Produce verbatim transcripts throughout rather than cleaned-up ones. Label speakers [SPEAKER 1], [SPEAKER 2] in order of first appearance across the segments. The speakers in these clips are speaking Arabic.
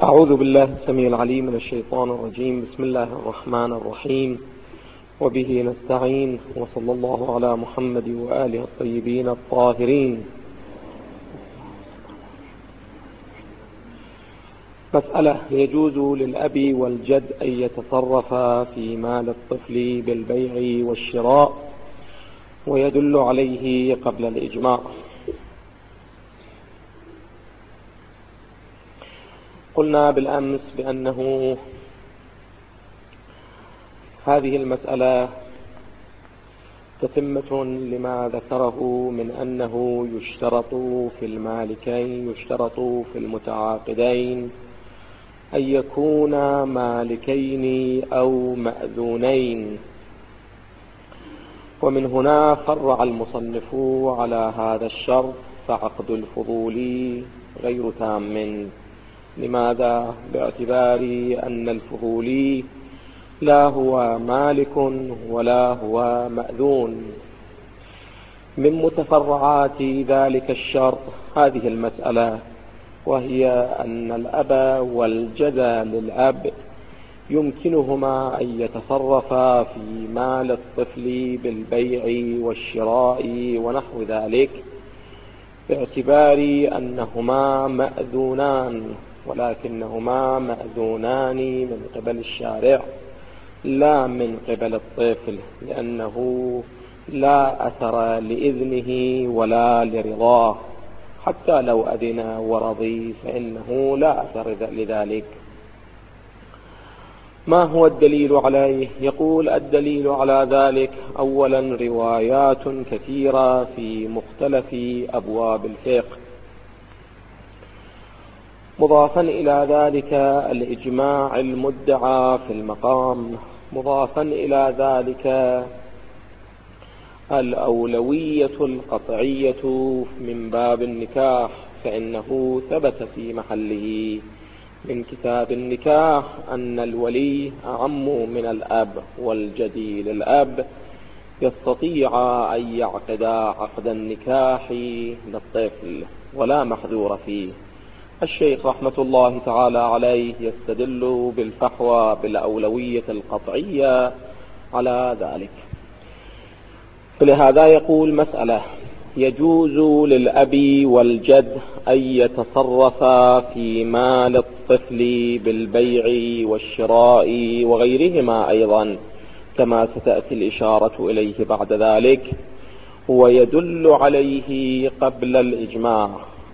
[SPEAKER 1] أعوذ بالله السميع العليم من الشيطان الرجيم. بسم الله الرحمن الرحيم، وبه نستعين، وصلى الله على محمد وآله الطيبين الطاهرين. مسألة: يجوز للأب والجد أن يتصرفا في مال الطفل بالبيع والشراء ويدل عليه قبل الإجماع. قلنا بالأمس بأنه هذه المسألة تتمة لما ذكره من أنه يشترط في المالكين يشترط في المتعاقدين أن يكونا مالكين أو مأذونين، ومن هنا فرع المصنف على هذا الشرط فعقد الفضول غير تام. لماذا؟ باعتبار أن الفضولي لا هو مالك ولا هو مأذون. من متفرعات ذلك الشرط هذه المسألة، وهي أن الأب والجد للأب يمكنهما أن يتصرفا في مال الطفل بالبيع والشراء ونحو ذلك، باعتبار أنهما مأذونان، ولكنهما مأذونان من قبل الشارع لا من قبل الطفل، لأنه لا أثر لإذنه ولا لرضاه، حتى لو أذن ورضي فإنه لا أثر لذلك. ما هو الدليل عليه؟ يقول: الدليل على ذلك أولا روايات كثيرة في مختلف أبواب الفقه، مضافا إلى ذلك الإجماع المدعى في المقام، مضافا إلى ذلك الأولوية القطعية من باب النكاح، فإنه ثبت في محله من كتاب النكاح أن الولي أعم من الأب، والجدي للأب يستطيع أن يعقد عقد النكاح للطفل ولا محذور فيه. الشيخ رحمة الله تعالى عليه يستدل بالفحوى بالأولوية القطعية على ذلك. فلهذا يقول: مسألة: يجوز للأب والجد أن يتصرفا في مال الطفل بالبيع والشراء وغيرهما أيضا، كما ستأتي الإشارة إليه بعد ذلك، ويدل عليه قبل الإجماع.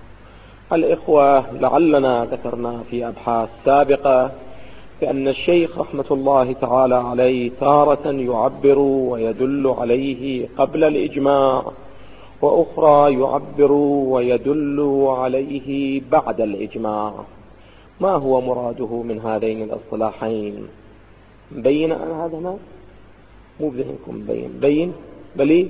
[SPEAKER 1] الإخوة، لعلنا ذكرنا في أبحاث سابقة بأن الشيخ رحمة الله تعالى عليه تارة يعبر ويدل عليه قبل الإجماع، وأخرى يعبر ويدل عليه بعد الإجماع. ما هو مراده من هذين الأصطلاحين؟ بين هذا ما مو بذهنكم بين بين بلي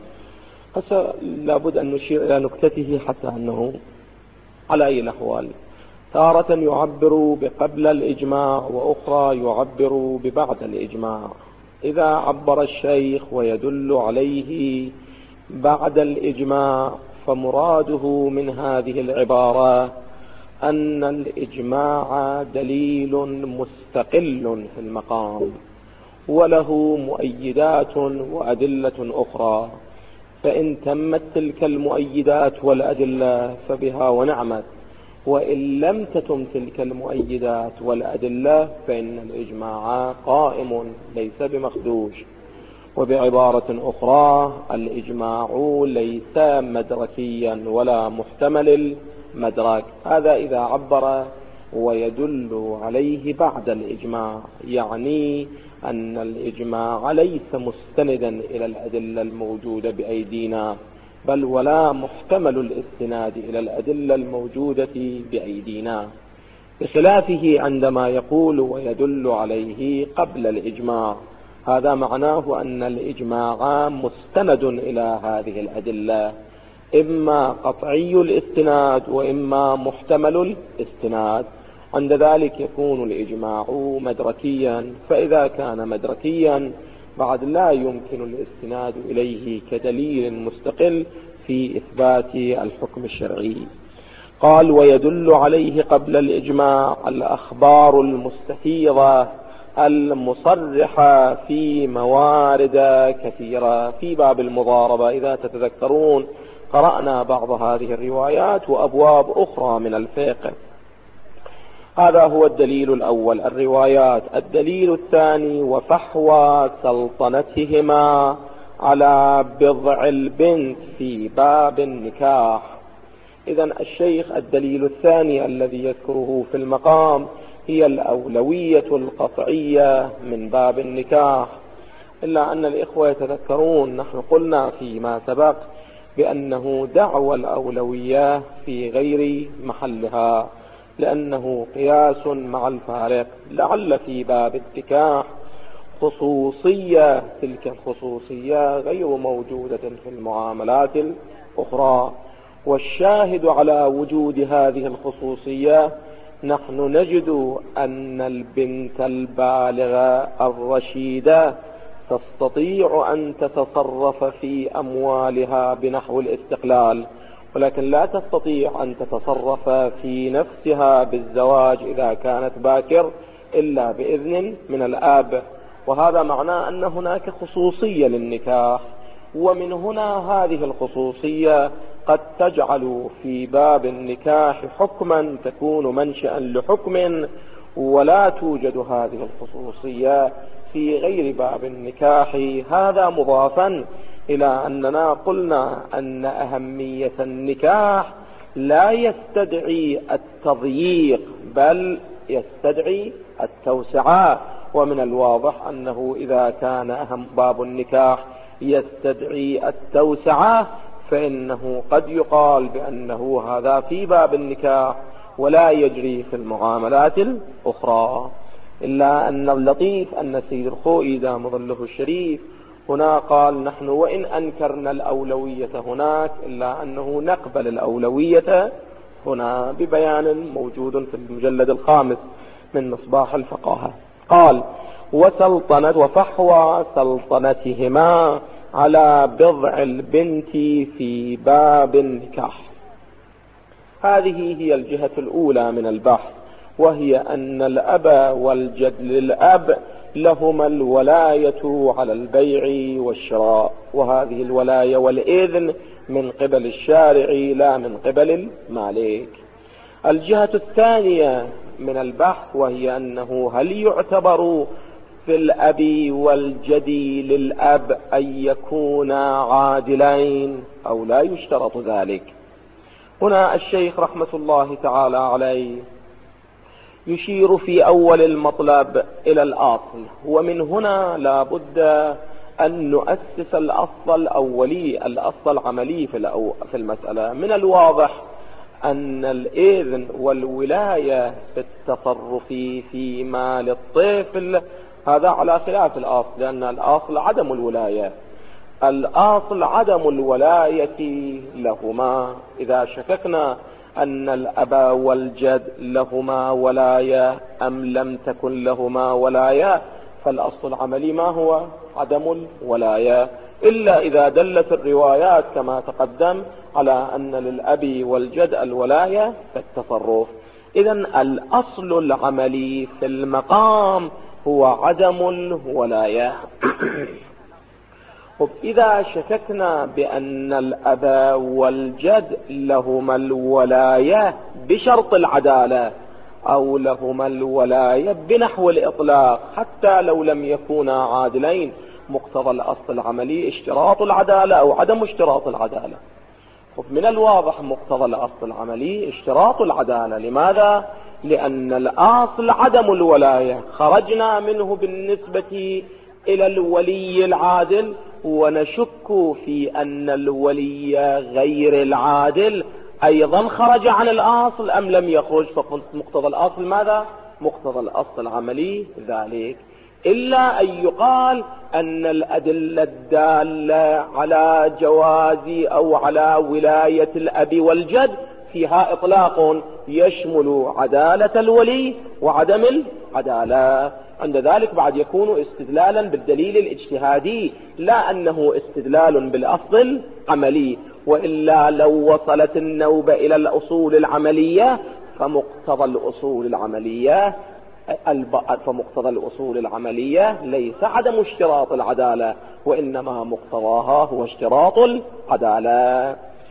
[SPEAKER 1] هسه لابد أن نشير إلى نكتته حتى أنه على أي الأحوال تارة يعبر بقبل الإجماع، وأخرى يعبر ببعد الإجماع. إذا عبر الشيخ ويدل عليه بعد الإجماع فمراده من هذه العبارة أن الإجماع دليل مستقل في المقام، وله مؤيدات وأدلة أخرى، فإن تمت تلك المؤيدات والأدلة فبها ونعمت، وإن لم تتم تلك المؤيدات والأدلة فإن الإجماع قائم ليس بمخدوش. وبعبارة أخرى الإجماع ليس مدركيا ولا محتمل المدرك. هذا إذا عبر ويدل عليه بعد الإجماع، يعني أن الإجماع ليس مستندا إلى الأدلة الموجودة بأيدينا، بل ولا محتمل الاستناد إلى الأدلة الموجودة بأيدينا، بخلافه عندما يقول ويدل عليه قبل الإجماع. هذا معناه أن الإجماع مستند إلى هذه الأدلة، إما قطعي الاستناد وإما محتمل الاستناد. عند ذلك يكون الإجماع مدركيا، فإذا كان مدركيا بعد لا يمكن الاستناد إليه كدليل مستقل في إثبات الحكم الشرعي. قال ويدل عليه قبل الإجماع الأخبار المستفيضة المصرحة في موارد كثيرة في باب المضاربة. إذا تتذكرون قرأنا بعض هذه الروايات وأبواب أخرى من الفقه. هذا هو الدليل الأول، الروايات. الدليل الثاني وفحوى سلطنتهما على بضع البنت في باب النكاح. إذن الشيخ الدليل الثاني الذي يذكره في المقام هي الأولوية القطعية من باب النكاح. إلا أن الإخوة يتذكرون نحن قلنا فيما سبق بأنه دعوى الأولوية في غير محلها، لأنه قياس مع الفارق. لعل في باب النكاح خصوصية، تلك الخصوصية غير موجودة في المعاملات الأخرى. والشاهد على وجود هذه الخصوصية نحن نجد أن البنت البالغة الرشيدة تستطيع أن تتصرف في أموالها بنحو الاستقلال، ولكن لا تستطيع أن تتصرف في نفسها بالزواج إذا كانت باكر إلا بإذن من الآب. وهذا معناه أن هناك خصوصية للنكاح، ومن هنا هذه الخصوصية قد تجعل في باب النكاح حكما تكون منشأ لحكم، ولا توجد هذه الخصوصية في غير باب النكاح. هذا مضافا إلى أننا قلنا أن أهمية النكاح لا يستدعي التضييق بل يستدعي التوسعة. ومن الواضح أنه إذا كان أهم باب النكاح يستدعي التوسعة فإنه قد يقال بأنه هذا في باب النكاح ولا يجري في المعاملات الأخرى. إلا أن اللطيف أن سيد الخوئي دام ظله الشريف هنا قال نحن وإن أنكرنا الأولوية هناك إلا أنه نقبل الأولوية هنا، ببيان موجود في المجلد الخامس من مصباح الفقاهة. قال وسلطنة وفحوى سلطنتهما على بضع البنت في باب النكاح. هذه هي الجهة الأولى من البحث، وهي أن الأب والجد للأب لهما الولاية على البيع والشراء، وهذه الولاية والإذن من قبل الشارع لا من قبل المالك. الجهة الثانية من البحث وهي أنه هل يعتبر في الأب والجد للأب أن يكونا عادلين أو لا يشترط ذلك. هنا الشيخ رحمة الله تعالى عليه يشير في أول المطلب إلى الأصل، ومن هنا لا بد أن نؤسس الأصل الأولي، الأصل العملي في المسألة. من الواضح أن الإذن والولاية في التصرف في مال الطفل هذا على خلاف الأصل، لأن الأصل عدم الولاية. الأصل عدم الولاية لهما. إذا شككنا أن الأب والجد لهما ولاية أم لم تكن لهما ولاية فالأصل العملي ما هو؟ عدم الولاية، إلا إذا دلت الروايات كما تقدم على أن للأب والجد الولاية في التصرف. إذن الأصل العملي في المقام هو عدم الولاية. إذا شككنا بأن الأب والجد لهما الولاية بشرط العدالة أو لهما الولاية بنحو الإطلاق حتى لو لم يكونا عادلين، مقتضى الأصل العملي اشتراط العدالة أو عدم اشتراط العدالة. من الواضح مقتضى الأصل العملي اشتراط العدالة. لماذا؟ لأن الأصل عدم الولاية، خرجنا منه بالنسبة إلى الولي العادل ونشك في أن الولي غير العادل أيضا خرج عن الأصل أم لم يخرج. فمقتضى الأصل ماذا؟ مقتضى الأصل العملي ذلك. إلا أن يقال أن الأدلة الدالة على جواز أو على ولاية الأب والجد فيها إطلاق يشمل عدالة الولي وعدم العدالة. عند ذلك بعد يكون استدلالا بالدليل الاجتهادي لا أنه استدلال بالأصل العملي. وإلا لو وصلت النوبة إلى الأصول العملية فمقتضى الأصول العملية فمقتضى الأصول العملية ليس عدم اشتراط العدالة، وإنما مقتضاها هو اشتراط العدالة.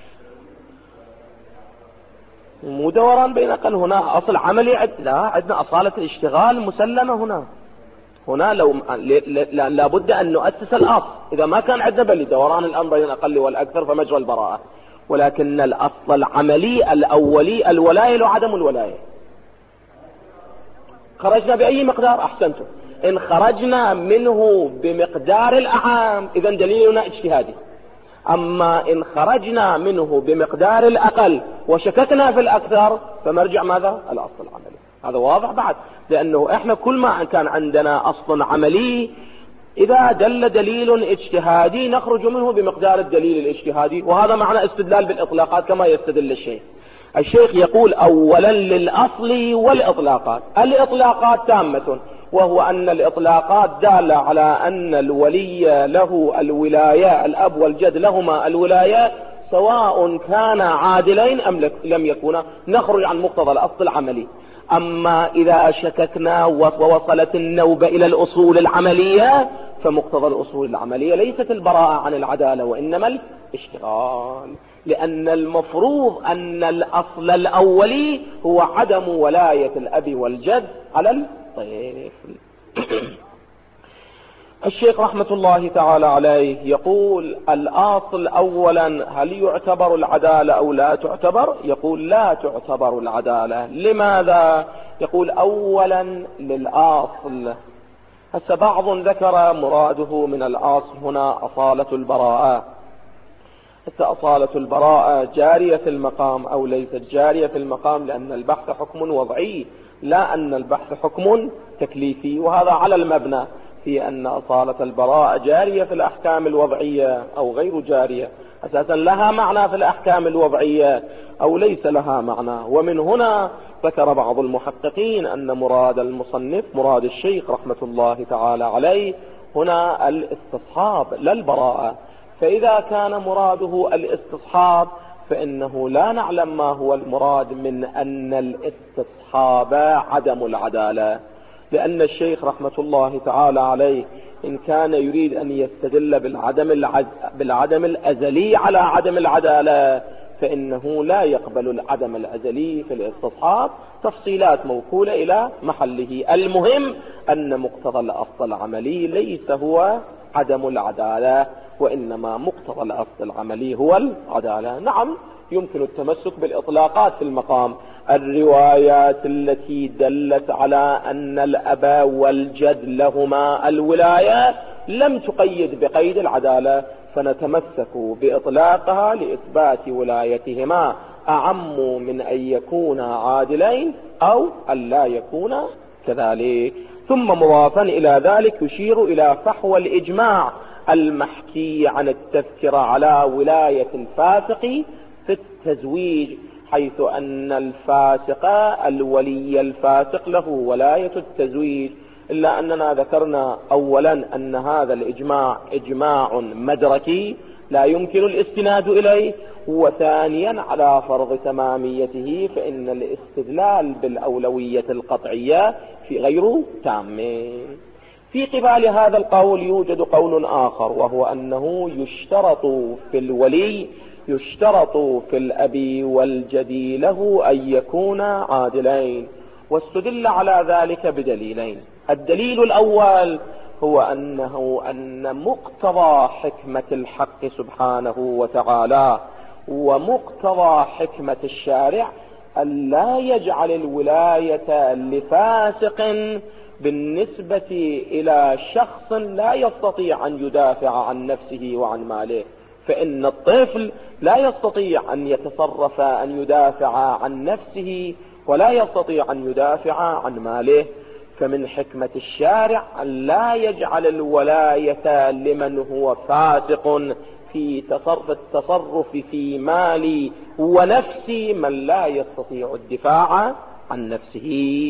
[SPEAKER 1] مو دوران بين قال هنا أصل عملي عد... لا، عندنا أصالة الاشتغال مسلمة هنا. هنا لو لابد أن نؤسس الأصل. إذا ما كان عندنا بل دوران الأمر بين الأقل والأكثر فمجرى البراءة، ولكن الأصل العملي الأولي الولاية وعدم الولاية. خرجنا بأي مقدار؟ أحسنتم. إن خرجنا منه بمقدار الأعام إذن دليلنا اجتهادي. أما إن خرجنا منه بمقدار الأقل وشككنا في الأكثر فمرجع ماذا؟ الأصل العملي. هذا واضح بعد، لأنه إحنا كل ما كان عندنا أصل عملي إذا دل دليل اجتهادي نخرج منه بمقدار الدليل الاجتهادي، وهذا معنى استدلال بالإطلاقات كما يستدل الشيخ. الشيخ يقول أولا للأصل والإطلاقات. الإطلاقات تامة، وهو أن الإطلاقات دالة على أن الولي له الولاية، الأب والجد لهما الولاية سواء كان عادلين أم لم يكونا، نخرج عن مقتضى الأصل العملي. أما إذا شككنا ووصلت النوبة إلى الأصول العملية فمقتضى الأصول العملية ليست البراءة عن العدالة وإنما الاشتغال، لأن المفروض أن الأصل الأولي هو عدم ولاية الأب والجد على الطفل. الشيخ رحمة الله تعالى عليه يقول الأصل أولا هل يعتبر العدالة أو لا تعتبر؟ يقول لا تعتبر العدالة. لماذا؟ يقول أولا للأصل. هسه بعض ذكر مراده من الأصل هنا أصالة البراءة. هسه أصالة البراءة جارية في المقام أو ليست جارية في المقام، لأن البحث حكم وضعي لا أن البحث حكم تكليفي، وهذا على المبنى في أن أصالة البراءة جارية في الأحكام الوضعية أو غير جارية، أساسا لها معنى في الأحكام الوضعية أو ليس لها معنى. ومن هنا ذكر بعض المحققين أن مراد المصنف مراد الشيخ رحمة الله تعالى عليه هنا الاستصحاب لا البراءة. فإذا كان مراده الاستصحاب فإنه لا نعلم ما هو المراد من أن الاستصحاب عدم العدالة، لأن الشيخ رحمة الله تعالى عليه إن كان يريد أن يستدل بالعدم, العد... بالعدم الأزلي على عدم العدالة فإنه لا يقبل العدم الأزلي في الاستصحاب، تفصيلات موكولة إلى محله. المهم أن مقتضى الأصل العملي ليس هو عدم العدالة، وإنما مقتضى الأصل العملي هو العدالة. نعم يمكن التمسك بالإطلاقات في المقام. الروايات التي دلت على أن الأب والجد لهما الولاية لم تقيد بقيد العدالة، فنتمسك بإطلاقها لإثبات ولايتهما أعم من أن يكونا عادلين أو أن لا يكونا كذلك. ثم مضافا إلى ذلك يشير إلى فحوى الإجماع المحكي عن التذكرة على ولاية الفاسق في التزويج، حيث أن الفاسق الولي الفاسق له ولاية التزويج، إلا أننا ذكرنا أولا أن هذا الإجماع إجماع مدركي لا يمكن الاستناد إليه، وثانيا على فرض تماميته فإن الاستدلال بالأولوية القطعية في غير تام. في قبال هذا القول يوجد قول آخر، وهو أنه يشترط في الولي يشترط في الأب والجد له أن يكونا عادلين، واستدل على ذلك بدليلين. الدليل الأول هو أنه أن مقتضى حكمة الحق سبحانه وتعالى ومقتضى حكمة الشارع أن لا يجعل الولاية لفاسق بالنسبة إلى شخص لا يستطيع أن يدافع عن نفسه وعن ماله. فإن الطفل لا يستطيع أن يتصرف أن يدافع عن نفسه ولا يستطيع أن يدافع عن ماله، فمن حكمة الشارع أن لا يجعل الولاية لمن هو فاسق في تصرف التصرف في مالي ونفسي من لا يستطيع الدفاع عن نفسه.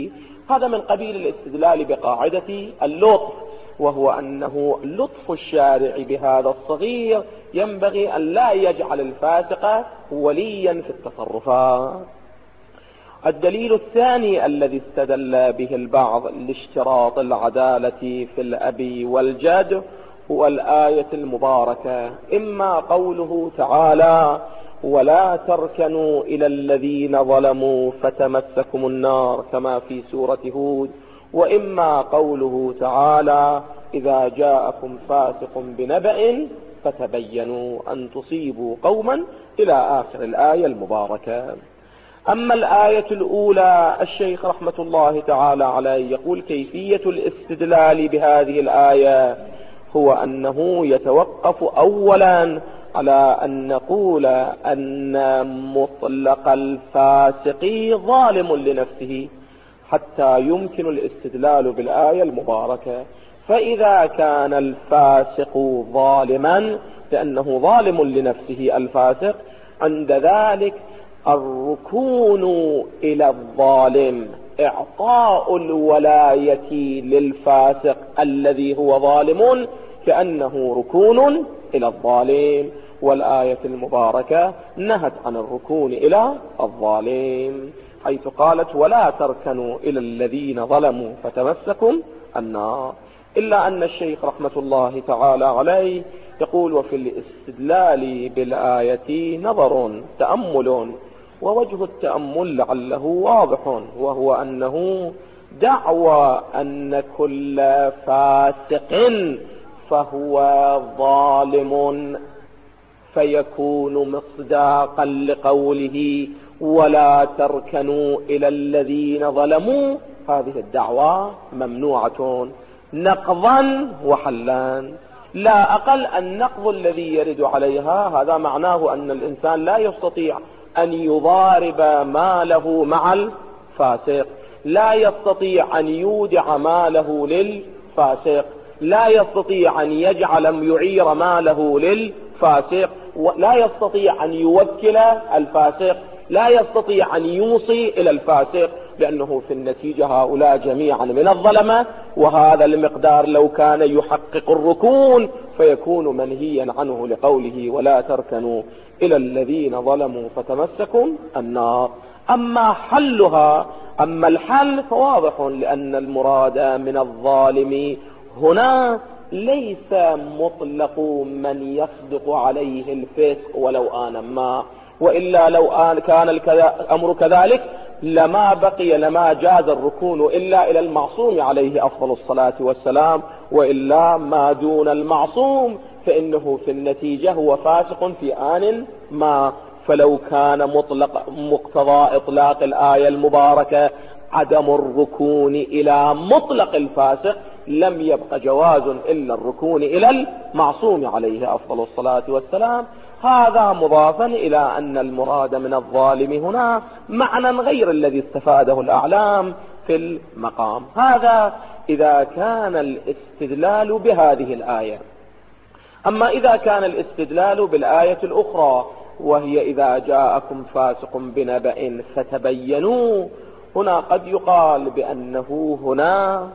[SPEAKER 1] هذا من قبيل الاستدلال بقاعدة اللطف، وهو أنه لطف الشارع بهذا الصغير ينبغي أن لا يجعل الفاسق وليا في التصرفات. الدليل الثاني الذي استدل به البعض لاشتراط العدالة في الأب والجد هو الآية المباركة، إما قوله تعالى ولا تركنوا إلى الذين ظلموا فتمسكم النار كما في سورة هود، وإما قوله تعالى إذا جاءكم فاسق بنبأ فتبينوا أن تصيبوا قوما إلى آخر الآية المباركة. أما الآية الأولى الشيخ رحمة الله تعالى عليه يقول كيفية الاستدلال بهذه الآية هو أنه يتوقف أولا على أن نقول أن مطلق الفاسق ظالم لنفسه حتى يمكن الاستدلال بالآية المباركة. فإذا كان الفاسق ظالما لأنه ظالم لنفسه الفاسق، عند ذلك الركون إلى الظالم إعطاء الولاية للفاسق الذي هو ظالم كأنه ركون إلى الظالم، والآية المباركة نهت عن الركون إلى الظالم حيث قالت ولا تركنوا إلى الذين ظلموا فتمسكم النار. إلا أن الشيخ رحمة الله تعالى عليه يقول وفي الاستدلال بالآية نظر تأمل، ووجه التأمل لعله واضح، وهو أنه دعوى أن كل فاسق فهو ظالم فيكون مصداقا لقوله ولا تركنوا إلى الذين ظلموا، هذه الدعوة ممنوعة نقضا وحلا. لا أقل النقض الذي يرد عليها هذا معناه أن الإنسان لا يستطيع أن يضارب ماله مع الفاسق، لا يستطيع أن يودع ماله للفاسق، لا يستطيع أن يجعل يعير ماله للفاسق، لا يستطيع أن يوكل الفاسق، لا يستطيع أن يوصي إلى الفاسق، لأنه في النتيجة هؤلاء جميعا من الظلمة، وهذا المقدار لو كان يحقق الركون فيكون منهيا عنه لقوله ولا تركنوا إلى الذين ظلموا فتمسكم النار. أما حلها أما الحل فواضح، لأن المراد من الظالم هنا ليس مطلق من يصدق عليه الفسق ولو آن ما، وإلا لو آن كان الأمر كذلك لما بقي لما جاز الركون إلا إلى المعصوم عليه أفضل الصلاة والسلام، وإلا ما دون المعصوم فإنه في النتيجة هو فاسق في آن ما. فلو كان مطلق مقتضى إطلاق الآية المباركة عدم الركون إلى مطلق الفاسق لم يبق جواز إلا الركون إلى المعصوم عليه أفضل الصلاة والسلام. هذا مضافا إلى أن المراد من الظالم هنا معنى غير الذي استفاده الأعلام في المقام. هذا إذا كان الاستدلال بهذه الآية. أما إذا كان الاستدلال بالآية الأخرى وهي إذا جاءكم فاسق بنبأ فتبينوا، هنا قد يقال بأنه هنا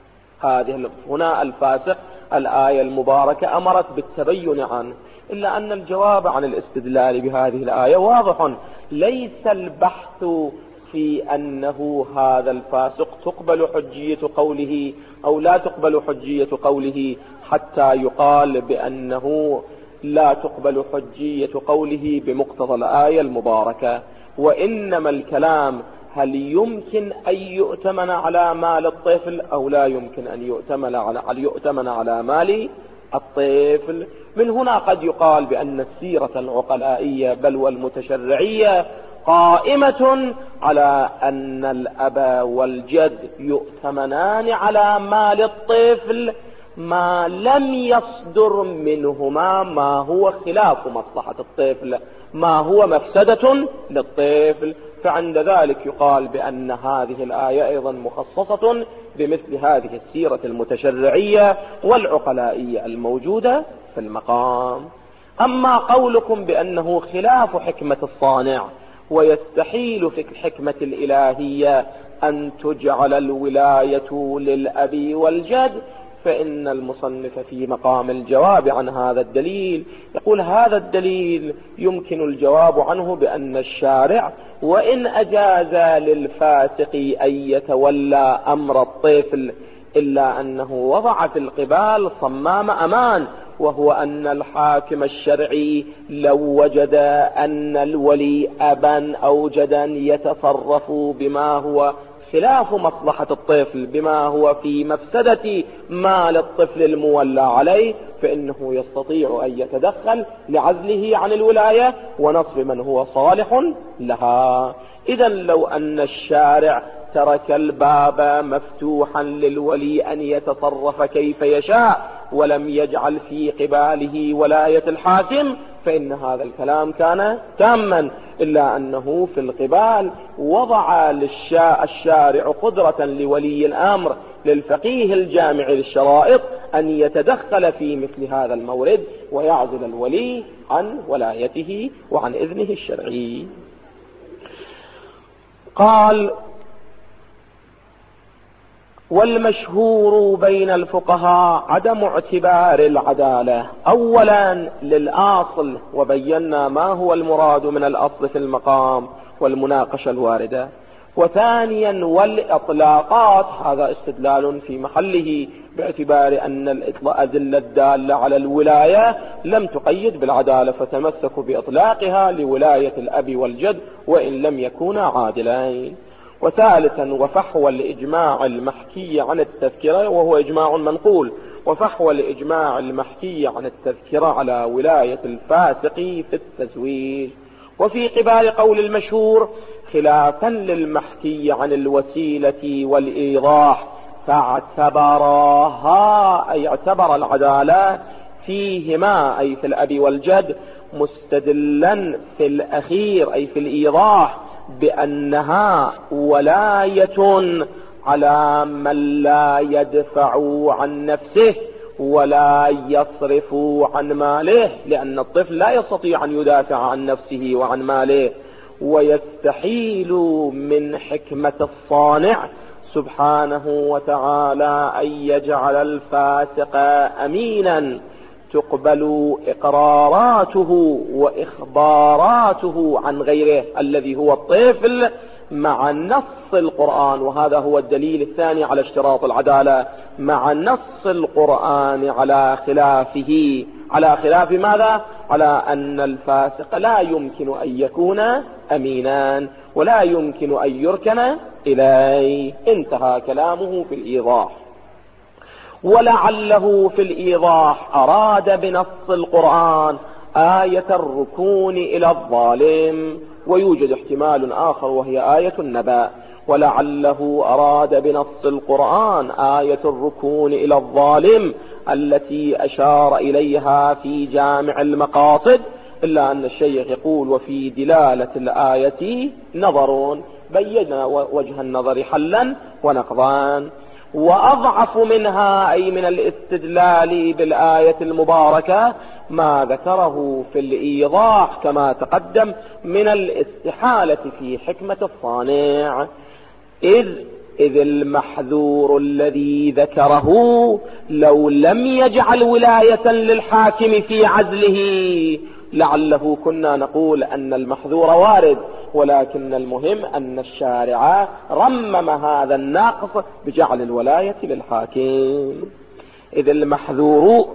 [SPEAKER 1] هذه هنا الفاسق الآية المباركة أمرت بالتبين عنه، إلا أن الجواب عن الاستدلال بهذه الآية واضح. ليس البحث في أنه هذا الفاسق تقبل حجية قوله أو لا تقبل حجية قوله حتى يقال بأنه لا تقبل حجية قوله بمقتضى الآية المباركة، وإنما الكلام هل يمكن أن يؤتمن على مال الطفل أو لا يمكن أن يؤتمن على, يؤتمن على مال الطفل. من هنا قد يقال بأن السيرة العقلائية بل والمتشرعية قائمة على أن الأب والجد يؤتمنان على مال الطفل ما لم يصدر منهما ما هو خلاف مصلحة الطفل، ما هو مفسدة للطفل. فعند ذلك يقال بأن هذه الآية أيضا مخصصة بمثل هذه السيرة المتشرعية والعقلائية الموجودة في المقام. أما قولكم بأنه خلاف حكمة الصانع ويستحيل في الحكمة الإلهية أن تجعل الولاية للأب والجد، فإن المصنف في مقام الجواب عن هذا الدليل يقول: هذا الدليل يمكن الجواب عنه بأن الشارع وإن أجاز للفاسق أن يتولى أمر الطفل، إلا أنه وضع في القبال صمام أمان، وهو أن الحاكم الشرعي لو وجد أن الولي أبا أو جدا يتصرف بما هو خلاف مصلحة الطفل، بما هو في مفسدة مال الطفل المولى عليه، فإنه يستطيع أن يتدخل لعزله عن الولاية ونصب من هو صالح لها. إذن لو أن الشارع ترك الباب مفتوحا للولي أن يتصرف كيف يشاء ولم يجعل في قباله ولاية الحاكم، فإن هذا الكلام كان تاما، إلا أنه في القبال وضع للشارع قدرة لولي الأمر للفقيه الجامع للشرائط أن يتدخل في مثل هذا المورد ويعزل الولي عن ولايته وعن إذنه الشرعي. قال: والمشهور بين الفقهاء عدم اعتبار العدالة أولا للأصل، وبينا ما هو المراد من الأصل في المقام والمناقشة الواردة، وثانيا والإطلاقات، هذا استدلال في محله باعتبار أن الأدلة الدالة على الولاية لم تقيد بالعدالة فتمسكوا بإطلاقها لولاية الأب والجد وإن لم يكونا عادلين، وثالثا وفحوى الإجماع المحكي عن التذكرة، وهو إجماع منقول، وفحوى الإجماع المحكي عن التذكرة على ولاية الفاسق في التزويج. وفي قبال قول المشهور خلافا للمحكي عن الوسيلة والإيضاح، فاعتبرها أي اعتبر العدالة فيهما أي في الأب والجد مستدلا في الأخير أي في الإيضاح بأنها ولاية على من لا يدفع عن نفسه ولا يصرف عن ماله، لأن الطفل لا يستطيع أن يدافع عن نفسه وعن ماله، ويستحيل من حكمة الصانع سبحانه وتعالى أن يجعل الفاسق أمينا تقبل إقراراته وإخباراته عن غيره الذي هو الطفل مع نص القرآن، وهذا هو الدليل الثاني على اشتراط العدالة، مع نص القرآن على خلافه، على خلاف ماذا؟ على أن الفاسق لا يمكن أن يكون أمينا ولا يمكن أن يركن إليه. انتهى كلامه في الإيضاح. ولعله في الإيضاح أراد بنص القرآن آية الركون إلى الظالم، ويوجد احتمال آخر وهي آية النبأ. ولعله أراد بنص القرآن آية الركون إلى الظالم التي أشار إليها في جامع المقاصد، إلا أن الشيخ يقول: وفي دلالة الآية نظر، بينا وجه النظر حلا ونقضان. وأضعف منها أي من الاستدلال بالآية المباركة ما ذكره في الإيضاح كما تقدم من الاستحالة في حكمة الصانع، إذ إذ المحذور الذي ذكره لو لم يجعل ولاية للحاكم في عزله لعله كنا نقول أن المحذور وارد، ولكن المهم أن الشارع رمم هذا الناقص بجعل الولاية للحاكم. إذ المحذور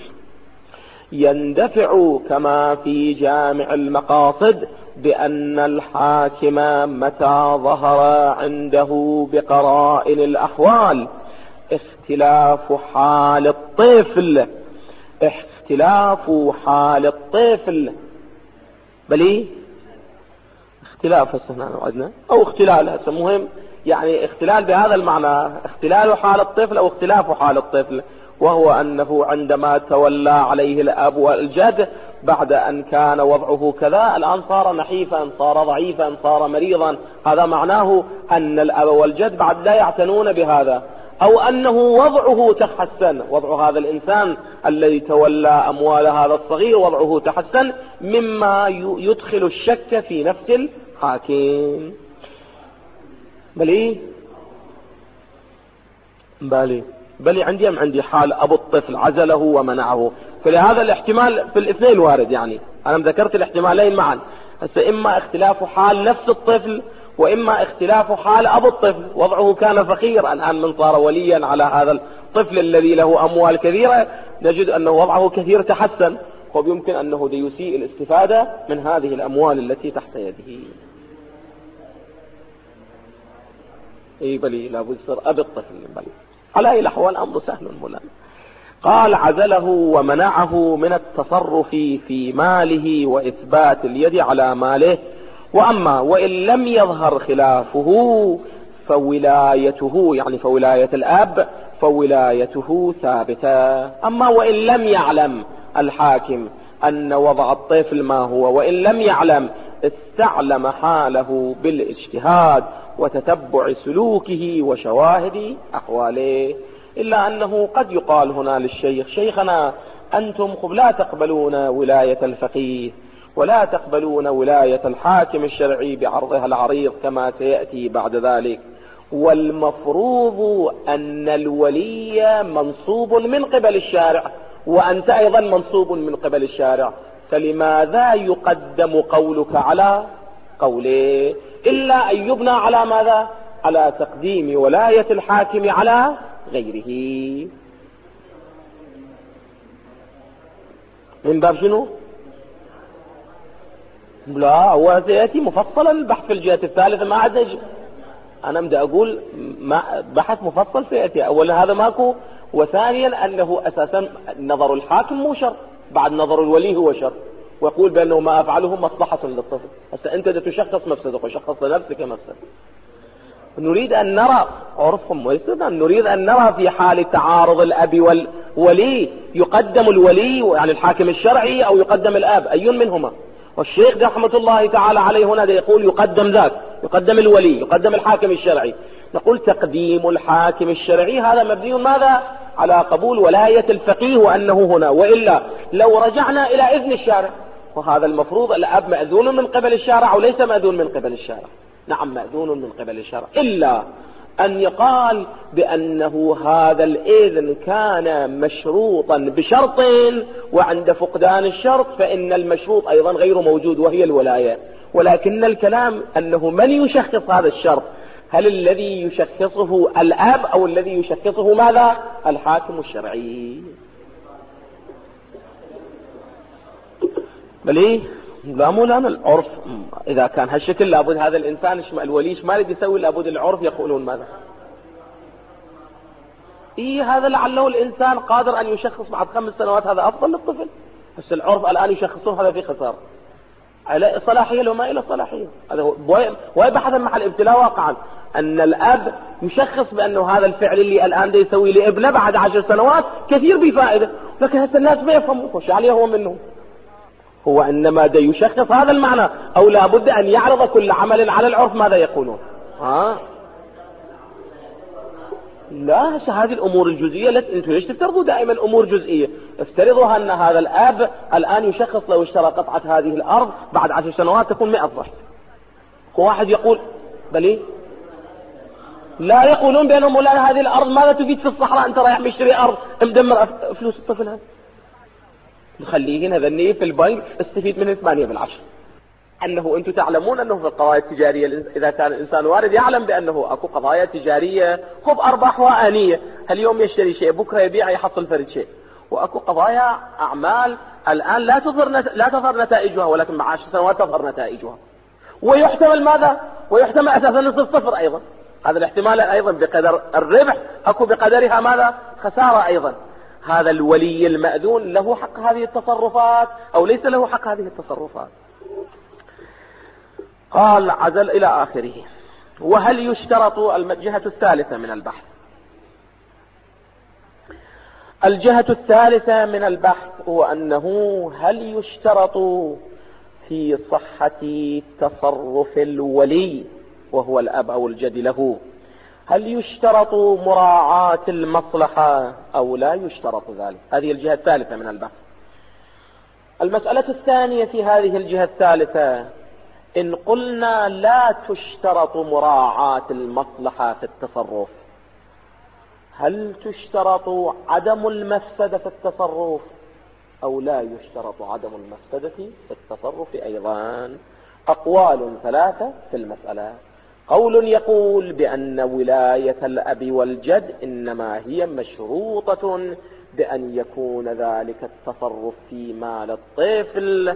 [SPEAKER 1] يندفع كما في جامع المقاصد بأن الحاكم متى ظهر عنده بقرائن الأحوال اختلاف حال الطفل اختلاف حال الطفل بلي اختلاف السنان وعدنا أو اختلال هسه مهم، يعني اختلال بهذا المعنى، اختلال حال الطفل أو اختلاف حال الطفل، وهو أنه عندما تولى عليه الأب والجد بعد أن كان وضعه كذا الآن صار نحيفا، صار ضعيفا، صار مريضا، هذا معناه أن الأب والجد بعد لا يعتنون بهذا، أو أنه وضعه تحسن، وضع هذا الإنسان الذي تولى أموال هذا الصغير وضعه تحسن، مما يدخل الشك في نفس حاكم. بلي بلي بلي عندي أم عندي حال أبو الطفل عزله ومنعه، فلهذا الاحتمال في الاثنين وارد. يعني أنا ذكرت الاحتمالين معا، هسه إما اختلاف حال نفس الطفل وإما اختلاف حال أبو الطفل. وضعه كان فقير، الآن من صار وليا على هذا الطفل الذي له أموال كثيرة نجد أنه وضعه كثير تحسن، ويمكن أنه يسيء الاستفادة من هذه الأموال التي تحت يده. اي بلي لابد يصير أبي الطفل. بلي على أي الأحوال أمر سهل هنا. قال عزله ومنعه من التصرف في ماله وإثبات اليد على ماله. وأما وإن لم يظهر خلافه فولايته، يعني فولاية الأب فولايته ثابتة. أما وإن لم يعلم الحاكم أن وضع الطفل ما هو، وإن لم يعلم استعلم حاله بالاجتهاد وتتبع سلوكه وشواهد أحواله. إلا أنه قد يقال هنا للشيخ: شيخنا أنتم خب لا تقبلون ولاية الفقيه ولا تقبلون ولاية الحاكم الشرعي بعرضها العريض كما سيأتي بعد ذلك، والمفروض أن الولي منصوب من قبل الشارع وأنت أيضا منصوب من قبل الشارع، فلماذا يقدم قولك على قوله؟ إلا أن يبنى على ماذا؟ على تقديم ولاية الحاكم على غيره. من باب شنو؟ لا، هو سيأتي مفصلا البحث في الجهة الثالثة. ما عاد أنا بدي أقول ما بحث مفصل سيأتي. أولا هذا ماكو، وثانيا أنه أساسا نظر الحاكم مو شر، بعد نظر الولي هو شر، ويقول بأنه ما أفعله مصلحة للطفل. هسه أنت تشخص مفسدك وشخص لنفسك مفسد. نريد أن نرى عرفهم ويصير نريد أن نرى في حال تعارض الأب والولي يقدم الولي يعني الحاكم الشرعي أو يقدم الأب، أي منهما؟ والشيخ رحمة الله تعالى عليه هنا يقول يقدم ذاك، يقدم الولي، يقدم الحاكم الشرعي. نقول تقديم الحاكم الشرعي هذا مبني ماذا؟ على قبول ولاية الفقيه وأنه هنا، وإلا لو رجعنا إلى إذن الشارع، وهذا المفروض الأب مأذون من قبل الشارع وليس مأذون من قبل الشارع. نعم مأذون من قبل الشرع، إلا أن يقال بأنه هذا الإذن كان مشروطا بشرط، وعند فقدان الشرط فإن المشروط أيضا غير موجود وهي الولاية. ولكن الكلام أنه من يشخص هذا الشرط؟ هل الذي يشخصه الأب أو الذي يشخصه ماذا؟ الحاكم الشرعي. بلي لا مو لنا العرف إذا كان هالشكل لابد هذا الإنسان الولي ما يريد يسوي، لابد العرف يقولون ماذا؟ إيه هذا لعله الإنسان قادر أن يشخص بعد خمس سنوات هذا أفضل للطفل، بس العرف الآن يشخصون هذا في خسارة على صلاحية لو ما إلى صلاحية. هذا هو ويبحث مع الابتلاء واقعا أن الأب يشخص بأنه هذا الفعل اللي الآن ده يسوي لابنه بعد عشر سنوات كثير بفائدة، لكن هسه الناس ما يفهموا وش عليه هو منه. هو إنما ده يشخص هذا المعنى، أو لابد أن يعرض كل عمل على العرف ماذا يقولون. آه لا هذه الأمور الجزئية لت... أنتم ليش تفترضوا دائما أمور جزئية؟ افترضوها أن هذا الأب الآن يشخص لو اشترى قطعة هذه الأرض بعد عشر سنوات تكون مئة ضعف. واحد يقول بلي لا، يقولون بأنهم مولانا هذه الأرض ماذا تفيد في الصحراء؟ أنت رايح مشتري أرض مدمر فلوس الطفل هذا، نخليه هنا ذنيه في البنك استفيد منه ثمانية بالعشر. أنه أنتم تعلمون أنه في القضايا التجارية إذا كان الإنسان وارد يعلم بأنه أكو قضايا تجارية خب أرباح وآنية، اليوم يشتري شيء بكرة يبيع يحصل فرد شيء، وأكو قضايا أعمال الآن لا تظهر نت... لا تظهر نتائجها، ولكن مع عشر سنوات تظهر نتائجها، ويحتمل ماذا؟ ويحتمل أساسا نصف صفر أيضا. هذا الاحتمال أيضا بقدر الربح أكو بقدرها ماذا؟ خسارة أيضا. هذا الولي المأذون له حق هذه التصرفات أو ليس له حق هذه التصرفات؟ قال عزل إلى آخره. وهل يشترط الجهة الثالثة من البحث؟ الجهة الثالثة من البحث هو أنه هل يشترط في صحة تصرف الولي وهو الأب أو الجد له، هل يشترط مراعاة المصلحة أو لا يشترط ذلك؟ هذه الجهة الثالثة من البحث. المسألة الثانية في هذه الجهة الثالثة إن قلنا لا تشترط مراعاة المصلحة في التصرف، هل تشترط عدم المفسدة في التصرف أو لا يشترط عدم المفسدة في التصرف أيضا؟ أقوال ثلاثة في المسألة. قول يقول بأن ولاية الأب والجد إنما هي مشروطة بأن يكون ذلك التصرف في مال الطفل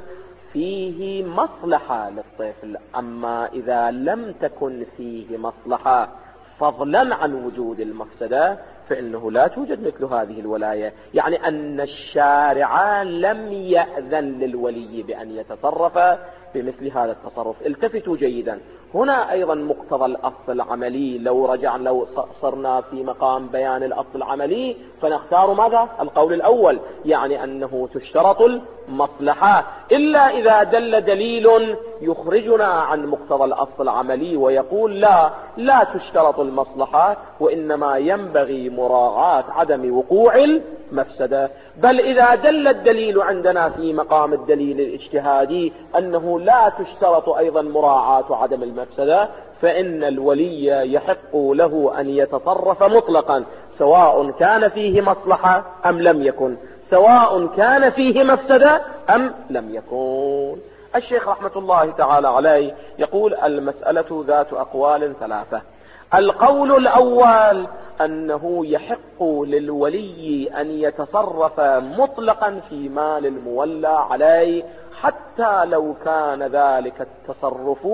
[SPEAKER 1] فيه مصلحة للطفل، أما إذا لم تكن فيه مصلحة فضلا عن وجود المفسدة فإنه لا توجد مثل هذه الولاية. يعني أن الشارع لم يأذن للولي بأن يتصرف بمثل هذا التصرف. التفتوا جيدا، هنا أيضا مقتضى الأصل العملي. لو رجعنا لو صرنا في مقام بيان الأصل العملي فنختار ماذا؟ القول الأول، يعني أنه تشترط المصلحة، إلا إذا دل دليل يخرجنا عن مقتضى الأصل العملي ويقول لا لا تشترط المصلحة وإنما ينبغي مراعاة عدم وقوع المفسدة. بل إذا دل الدليل عندنا في مقام الدليل الاجتهادي أنه لا تشترط أيضا مراعاة عدم المفسدة، فإن الولي يحق له أن يتصرف مطلقا سواء كان فيه مصلحة أم لم يكن، سواء كان فيه مفسدة أم لم يكن. الشيخ رحمة الله تعالى عليه يقول المسألة ذات أقوال ثلاثة. القول الأول أنه يحق للولي أن يتصرف مطلقا في مال المولى عليه حتى لو كان ذلك التصرف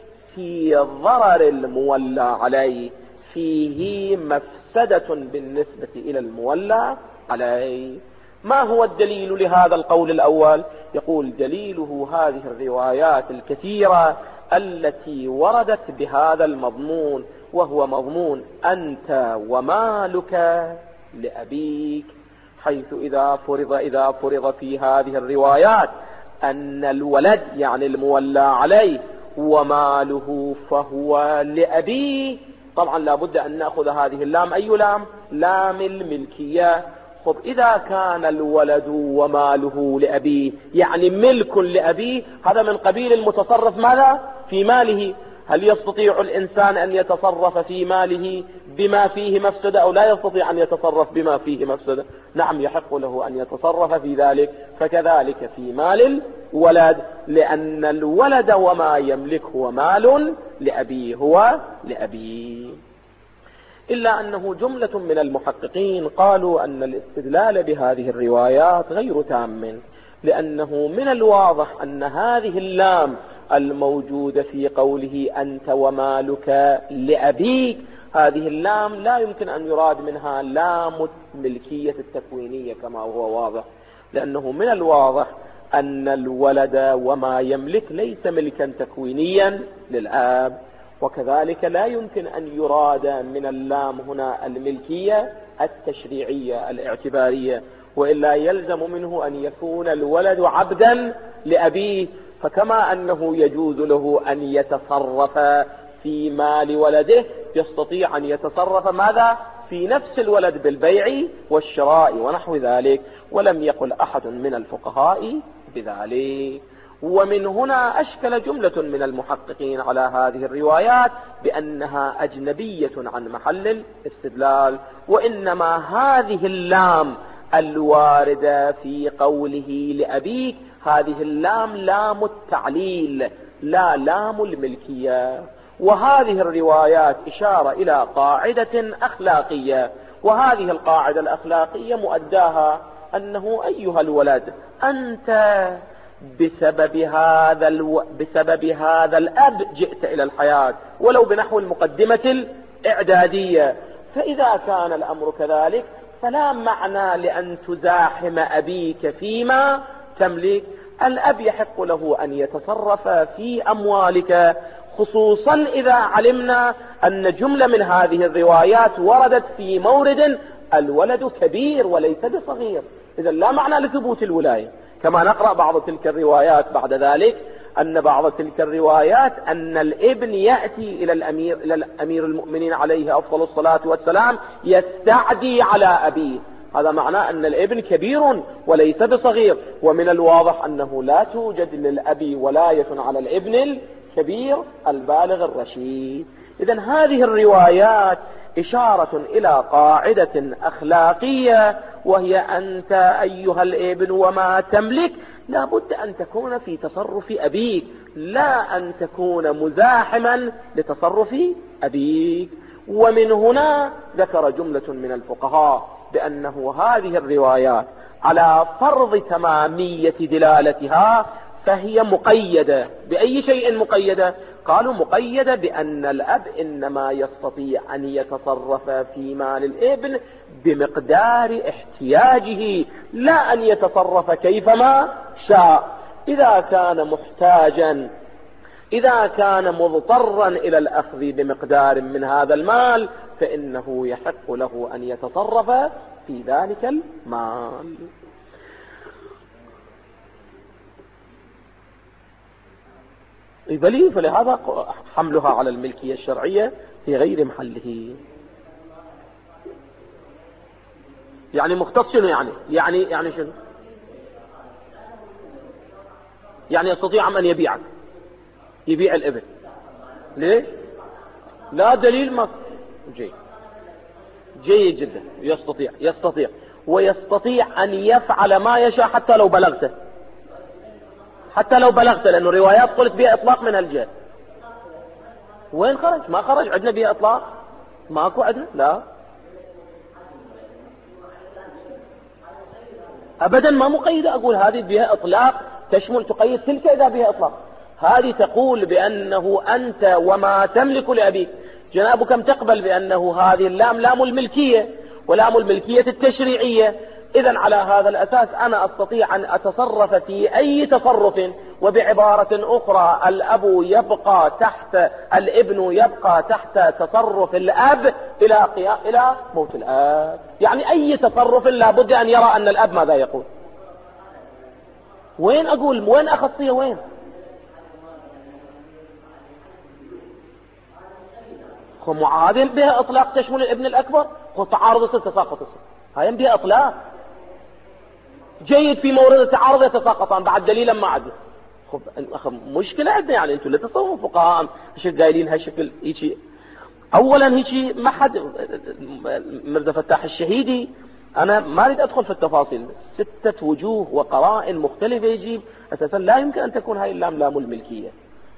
[SPEAKER 1] في ضرر المولى عليه، فيه مفسدة بالنسبة إلى المولى عليه. ما هو الدليل لهذا القول الأول؟ يقول دليله هذه الروايات الكثيرة التي وردت بهذا المضمون، وهو مضمون أنت ومالك لأبيك، حيث إذا فرض إذا فرض في هذه الروايات أن الولد يعني المولى عليه وماله فهو لأبيه، طبعا لابد أن نأخذ هذه اللام. أي لام؟ لام الملكية. خب إذا كان الولد وماله لأبيه يعني ملك لأبيه، هذا من قبيل المتصرف ماذا؟ في ماله. هل يستطيع الإنسان أن يتصرف في ماله بما فيه مفسدة أو لا يستطيع أن يتصرف بما فيه مفسدة؟ نعم، يحق له أن يتصرف في ذلك. فكذلك في مال الولد، لأن الولد وما يملك هو مال لأبيه، هو لأبيه. إلا أنه جملة من المحققين قالوا أن الاستدلال بهذه الروايات غير تام، لأنه من الواضح أن هذه اللام الموجودة في قوله أنت ومالك لأبيك، هذه اللام لا يمكن أن يراد منها لام الملكية التكوينية كما هو واضح، لأنه من الواضح أن الولد وما يملك ليس ملكا تكوينيا للآب، وكذلك لا يمكن أن يراد من اللام هنا الملكية التشريعية الاعتبارية، وإلا يلزم منه أن يكون الولد عبدا لأبيه. فكما أنه يجوز له أن يتصرف في مال ولده، يستطيع أن يتصرف ماذا؟ في نفس الولد بالبيع والشراء ونحو ذلك، ولم يقل أحد من الفقهاء بذلك. ومن هنا أشكل جملة من المحققين على هذه الروايات بأنها أجنبية عن محل الاستدلال، وإنما هذه اللام الواردة في قوله لأبيك هذه اللام لام التعليل لا لام الملكية. وهذه الروايات إشارة إلى قاعدة أخلاقية، وهذه القاعدة الأخلاقية مؤداها أنه أيها الولد أنت بسبب هذا الو... بسبب هذا الأب جئت إلى الحياة، ولو بنحو المقدمة الإعدادية. فإذا كان الأمر كذلك فلا معنى لأن تزاحم أبيك فيما تملك. الأب يحق له أن يتصرف في أموالك، خصوصا إذا علمنا أن جملة من هذه الروايات وردت في مورد الولد كبير وليس بصغير، إذا لا معنى لثبوت الولاية. كما نقرأ بعض تلك الروايات بعد ذلك أن بعض تلك الروايات أن الابن يأتي إلى الأمير, إلى الأمير المؤمنين عليه أفضل الصلاة والسلام يستعدي على أبيه، هذا معناه أن الابن كبير وليس بصغير. ومن الواضح أنه لا توجد للأب ولاية على الابن الكبير البالغ الرشيد. إذن هذه الروايات إشارة إلى قاعدة أخلاقية، وهي أنت أيها الابن وما تملك لا بد أن تكون في تصرف أبيك، لا أن تكون مزاحما لتصرف أبيك. ومن هنا ذكر جملة من الفقهاء بأنه هذه الروايات على فرض تمامية دلالتها فهي مقيدة. بأي شيء مقيدة؟ قالوا مقيدة بأن الأب إنما يستطيع أن يتصرف في مال الابن بمقدار احتياجه، لا أن يتصرف كيفما شاء. إذا كان محتاجا، إذا كان مضطرا إلى الأخذ بمقدار من هذا المال فإنه يحق له أن يتصرف في ذلك المال. بلي فلهذا حملها على الملكية الشرعية في غير محله. يعني مختص شنو يعني؟ يعني يعني شنو؟ يعني يستطيع أن يبيع يبيع الإبل. ليه؟ لا دليل. ما جيد جيد جدا. يستطيع يستطيع ويستطيع أن يفعل ما يشاء حتى لو بلغته، حتى لو بلغته، لأنه روايات قلت بها إطلاق من الجهة. وين خرج؟ ما خرج. عندنا بها إطلاق؟ ماكو عندنا. لا أبدا ما مقيدة. أقول هذه بها إطلاق تشمل تقيد تلك إذا بها إطلاق. هذه تقول بأنه أنت وما تملك لأبيك. جنابكم تقبل بأنه هذه اللام لام الملكية ولام الملكية التشريعية. إذن على هذا الأساس أنا أستطيع أن أتصرف في أي تصرف. وبعبارة أخرى الأب يبقى تحت الابن يبقى تحت تصرف الأب إلى قيام إلى موت الأب. يعني أي تصرف لا بد أن يرى أن الأب ماذا يقول. وين أقول وين أخصية؟ وين خو معادل بها إطلاق تشمل الابن الأكبر؟ خو تعارض يصير تساقط يصير. هاي بها إطلاق جيد. في مورد التعارض يتساقطان بعد دليلا ما عدل. خب مشكلة عندنا. يعني انتم لا تصوروا فقهاء هالشكل قايلين هالشكل هيجي. اولا هيجي ما حد مرزا فتاح الشهيدي، انا ما اريد ادخل في التفاصيل، ستة وجوه وقرائن مختلفة يجيب اساسا لا يمكن ان تكون هاي اللام لام الملكية.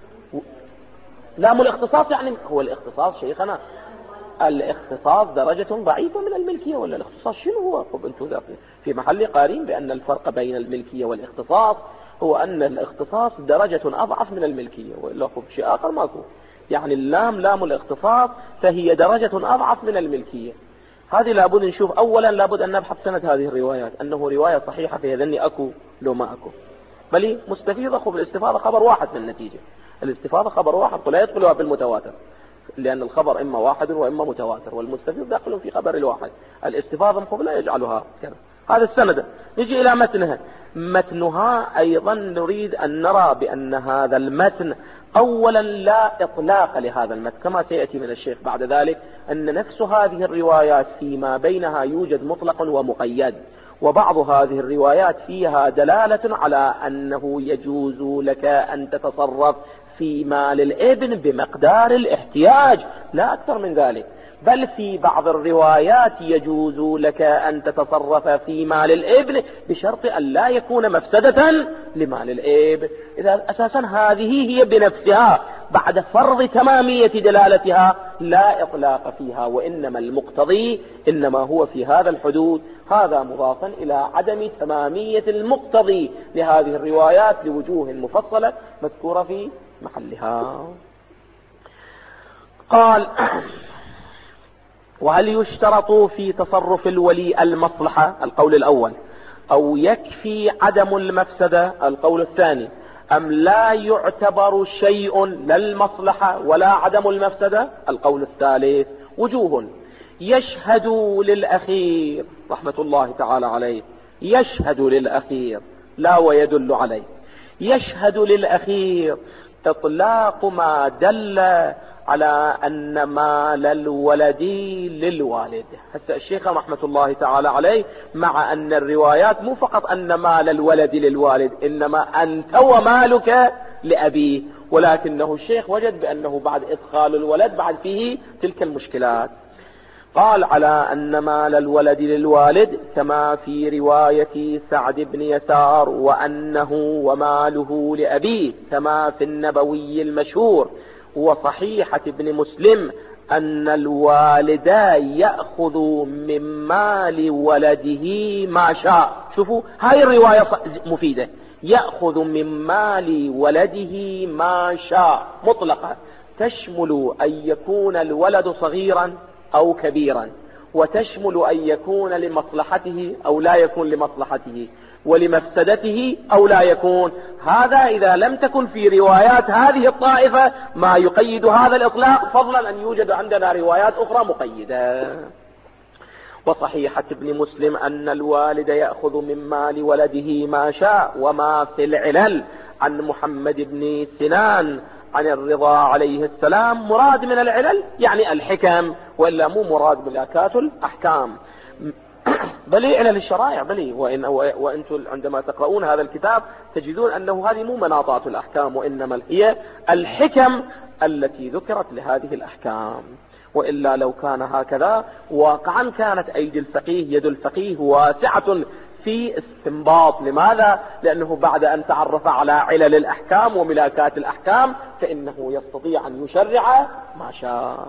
[SPEAKER 1] لام الاختصاص يعني هو الاختصاص شيخنا الاختصاص درجة ضعيفة من الملكية، ولا الاختصاص شنو هو؟ طب انتم في محل قارين بأن الفرق بين الملكية والاختصاص هو أن الاختصاص درجة أضعف من الملكية، وإلا خب شيء آخر ماكو. يعني اللام لام الاختصاص فهي درجة أضعف من الملكية. هذه لابد نشوف. أولا لابد أن نبحث سند هذه الروايات، أنه رواية صحيحة في ذني أكو لو ما أكو. بل مستفيضة. خب الاستفاضة خبر واحد من النتيجة. الاستفاضة خبر واحد ولا يدخلها بالمتواتر، لأن الخبر إما واحد وإما متواتر، والمستفيض داخل في خبر الواحد. الاستفاضة مخب لا يجعلها كذا. هذا السند. نجي إلى متنها. متنها أيضا نريد أن نرى بأن هذا المتن أولا لا إطلاق لهذا المتن، كما سيأتي من الشيخ بعد ذلك أن نفس هذه الروايات فيما بينها يوجد مطلق ومقيد، وبعض هذه الروايات فيها دلالة على أنه يجوز لك أن تتصرف في مال الابن بمقدار الاحتياج لا أكثر من ذلك. بل في بعض الروايات يجوز لك أن تتصرف في مال الابن بشرط أن لا يكون مفسدة لمال الابن. إذا أساسا هذه هي بنفسها بعد فرض تمامية دلالتها لا إطلاق فيها، وإنما المقتضي إنما هو في هذا الحدود. هذا مضافا إلى عدم تمامية المقتضي لهذه الروايات لوجوه مفصلة مذكورة في محلها. قال: وهل يشترط في تصرف الولي المصلحة؟ القول الأول. أو يكفي عدم المفسدة؟ القول الثاني. أم لا يعتبر شيء لا المصلحة ولا عدم المفسدة؟ القول الثالث. وجوه: يشهد للأخير رحمة الله تعالى عليه، يشهد للأخير لا ويدل عليه. يشهد للأخير إطلاق ما دل على أن مال الولد للوالد. هسه الشيخ رحمة الله تعالى عليه مع أن الروايات مو فقط أن مال الولد للوالد، إنما أنت ومالك لأبيه، ولكنه الشيخ وجد بأنه بعد إدخال الولد بعد فيه تلك المشكلات. قال على أن مال الولد للوالد كما في رواية سعد بن يسار، وأنه وماله لأبيه كما في النبوي المشهور وصحيحة ابن مسلم أن الوالد يأخذ من مال ولده ما شاء. شوفوا هاي الرواية مفيدة، يأخذ من مال ولده ما شاء مطلقة، تشمل أن يكون الولد صغيرا أو كبيرا، وتشمل أن يكون لمصلحته أو لا يكون لمصلحته، ولمفسدته أو لا يكون. هذا إذا لم تكن في روايات هذه الطائفة ما يقيد هذا الإطلاق، فضلا أن يوجد عندنا روايات أخرى مقيدة. وصحيحة ابن مسلم أن الوالد يأخذ من مال ولده ما شاء. وما في العلل عن محمد بن سنان عن الرضا عليه السلام، مراد من العلل يعني الحكم، وإلا مو مراد ملاكات الأحكام، بل علل الشرائع. بل وإن وأنتم عندما تقرؤون هذا الكتاب تجدون أنه هذه مو مناطات الأحكام، وإنما هي الحكم التي ذكرت لهذه الأحكام. وإلا لو كان هكذا واقعا كانت أيدي الفقيه يد الفقيه واسعة في استنباط. لماذا؟ لأنه بعد أن تعرف على علل الأحكام وملاكات الأحكام فإنه يستطيع أن يشرع ما شاء.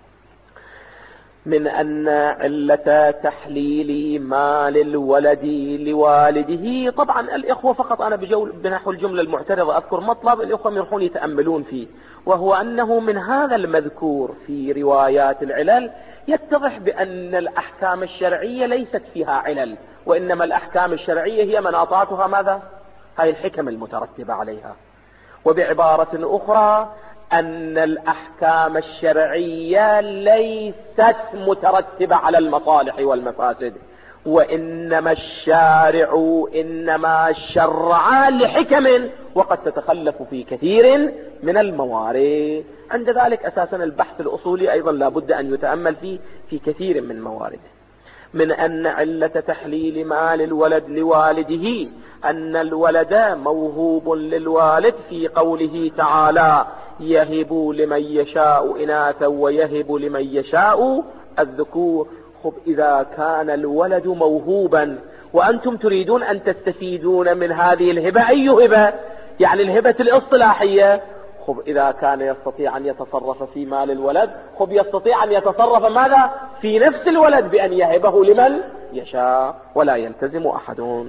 [SPEAKER 1] من أن علة تحليل مال الولد لوالده، طبعا الإخوة فقط أنا بنحو الجملة المعترضة أذكر مطلب الإخوة يروحون يتأملون فيه، وهو أنه من هذا المذكور في روايات العلل يتضح بأن الأحكام الشرعية ليست فيها علل، وإنما الأحكام الشرعية هي مناطاتها ماذا؟ هاي الحكم المترتبة عليها. وبعبارة أخرى أن الأحكام الشرعية ليست مترتبة على المصالح والمفاسد، وإنما الشارع إنما شرع لحكم وقد تتخلف في كثير من الموارد. عند ذلك أساسا البحث الأصولي أيضا لا بد أن يتأمل فيه في كثير من موارده. من أن علة تحليل مال الولد لوالده أن الولد موهوب للوالد في قوله تعالى يهب لمن يشاء إناثا ويهب لمن يشاء الذكور. خب إذا كان الولد موهوبا وأنتم تريدون أن تستفيدون من هذه الهبة، أي هبة؟ يعني الهبة الاصطلاحية. خب إذا كان يستطيع أن يتصرف في مال الولد، خب يستطيع أن يتصرف ماذا؟ في نفس الولد بأن يهبه لمن يشاء ولا يلتزم أحد.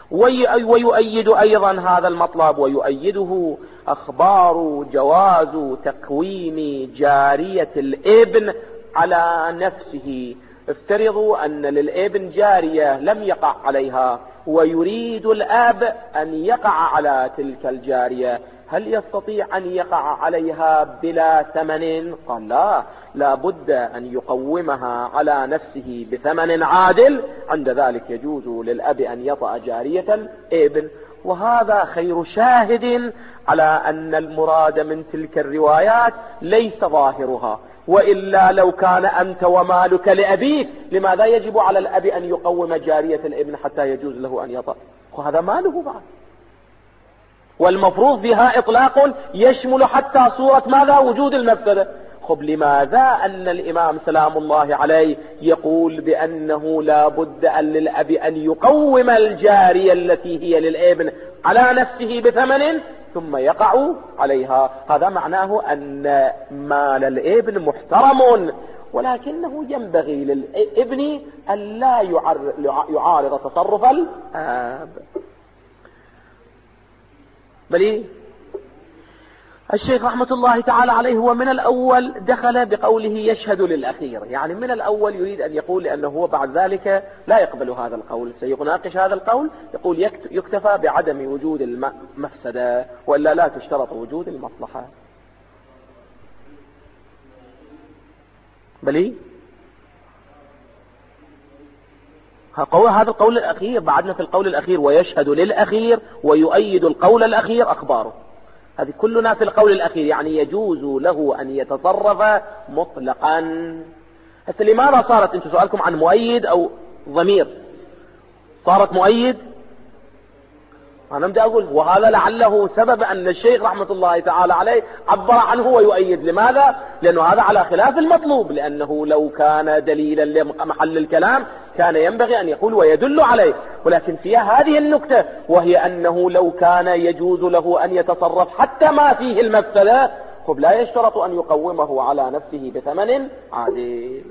[SPEAKER 1] ويؤيد أيضا هذا المطلب ويؤيده أخبار جواز تكوين جارية الابن على نفسه. افترضوا أن للابن جارية لم يقع عليها ويريد الأب أن يقع على تلك الجارية، هل يستطيع أن يقع عليها بلا ثمن؟ قال لا، لا بد أن يقومها على نفسه بثمن عادل. عند ذلك يجوز للأب أن يطأ جارية الابن. وهذا خير شاهد على أن المراد من تلك الروايات ليس ظاهرها، وإلا لو كان أنت ومالك لأبيك لماذا يجب على الأب أن يقوم جارية الابن حتى يجوز له أن يطأ؟ وهذا ماله بعد، والمفروض فيها إطلاق يشمل حتى صورة ماذا؟ وجود المفسدة. خب لماذا أن الإمام سلام الله عليه يقول بأنه لا بد أن للأب أن يقوم الجارية التي هي للابن على نفسه بثمن ثم يقع عليها؟ هذا معناه أن مال الابن محترم، ولكنه ينبغي للابن أن لا يعارض تصرف الأب. بل الشيخ رحمة الله تعالى عليه هو من الأول دخل بقوله يشهد للأخير، يعني من الأول يريد أن يقول لأنه هو بعد ذلك لا يقبل هذا القول، سيناقش هذا القول، يقول يكتفى بعدم وجود المفسدة وإلا لا تشترط وجود المصلحة. بلي هذا القول الأخير، بعدنا في القول الأخير ويشهد للأخير ويؤيد القول الأخير أخباره. هذه كلنا في القول الأخير، يعني يجوز له أن يتصرف مطلقا. هسه لماذا صارت، انتم سؤالكم عن مؤيد أو ضمير، صارت مؤيد؟ أنا بدي أقول وهذا لعله سبب أن الشيخ رحمة الله تعالى عليه عبر عنه ويؤيد. لماذا؟ لأنه هذا على خلاف المطلوب، لأنه لو كان دليلا لمحل الكلام كان ينبغي أن يقول ويدل عليه، ولكن فيها هذه النكتة، وهي أنه لو كان يجوز له أن يتصرف حتى ما فيه المفسدة، خب لا يشترط أن يقومه على نفسه بثمن عادل.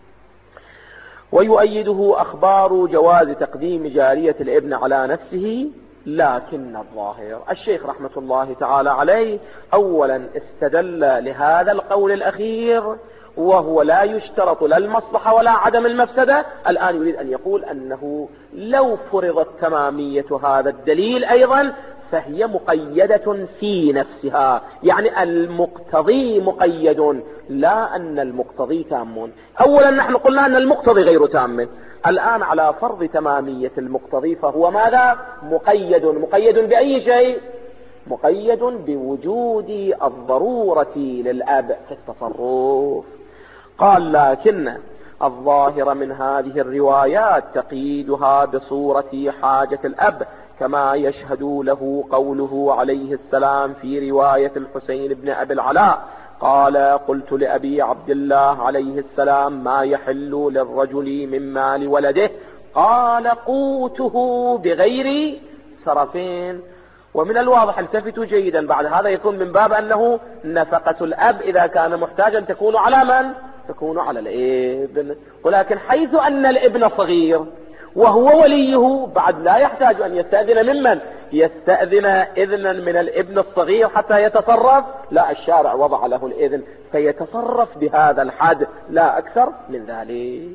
[SPEAKER 1] ويؤيده أخبار جواز تقديم جارية الابن على نفسه، لكن الظاهر الشيخ رحمة الله تعالى عليه أولا استدل لهذا القول الأخير، وهو لا يشترط لا المصلحة ولا عدم المفسدة. الآن يريد أن يقول أنه لو فرضت تمامية هذا الدليل أيضا فهي مقيدة في نفسها، يعني المقتضي مقيد، لا أن المقتضي تام. أولا نحن قلنا أن المقتضي غير تام، الآن على فرض تمامية المقتضي فهو ماذا؟ مقيد. مقيد بأي شيء؟ مقيد بوجود الضرورة للأب في التصرف. قال لكن الظاهر من هذه الروايات تقييدها بصورة حاجة الأب، كما يشهد له قوله عليه السلام في رواية الحسين بن أبي العلاء قال: قلت لأبي عبد الله عليه السلام: ما يحل للرجل من مال ولده؟ قال: قوته بغير سرفين. ومن الواضح، التفتوا جيدا، بعد هذا يكون من باب أنه نفقة الأب إذا كان محتاجا تكون على من؟ تكون على الابن. ولكن حيث أن الابن صغير وهو وليه، بعد لا يحتاج أن يستأذن ممن؟ يستأذن إذنا من الابن الصغير حتى يتصرف؟ لا، الشارع وضع له الإذن فيتصرف بهذا الحد، لا أكثر من ذلك.